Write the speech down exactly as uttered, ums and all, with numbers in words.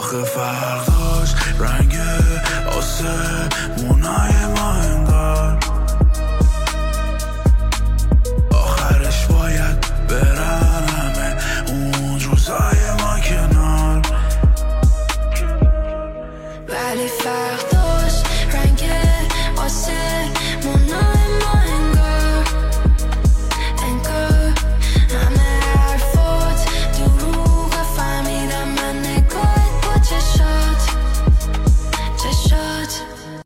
آخه فرداش رنگ آسمونای ما انگار آخرش باید برن همه اون روزای ما کنار. ولی فردا